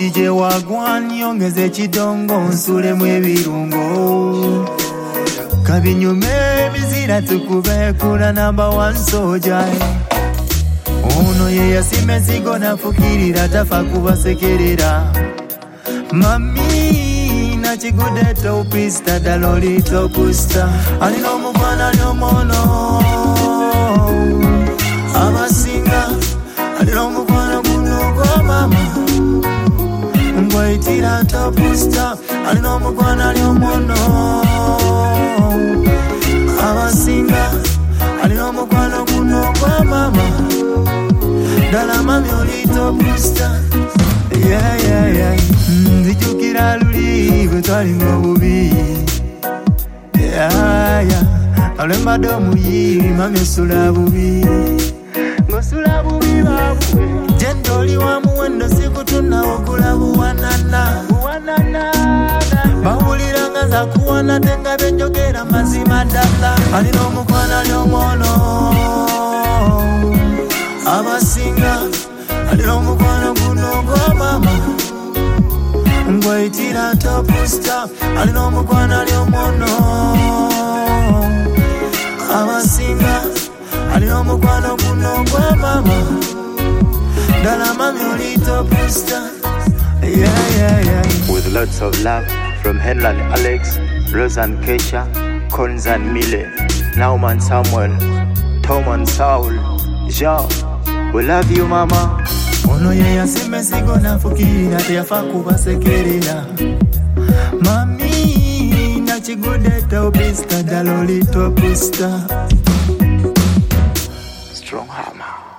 DJ wagwan yongeze chidongo nsule mwebirungo kabinyume mizira tukube kula number 1 soldier ono ye yasime zigo nafukirira tafa kubasekerera mami na chigude topista daloli topusta alino mukwana nyomono abasinga alino mukwana kuno kwa mama ngwaitira topusta alino mukwana nyomono abasinga alino mukwana kuno kwa mama dala mami olito pusta yeah Zijukira luli gutwali ngobubi yeah alemba domu yi mami sula bubi ngosula bubi babu jendoli wa muwendo sikutuna okulabu wanana bahulira ngaza kuwana tenga benjogera mazima dala alino mukwana lyomono abasinga alino mukwana kuno kwa mama ngwaitira topusta alino mukwana lyomono abasinga alino mukwana kuno kwa mama dala mami olito pusta yeah with lots of love from Henlan Alex, Rosan Kesha, Collins and Mille, Nauman Samuel, Tom and Saul, Jean. We love you mama. Ono ye yasime sigo nafukira teyafa kubasekerera mami na chigude topista daloli topusta Strong hammer.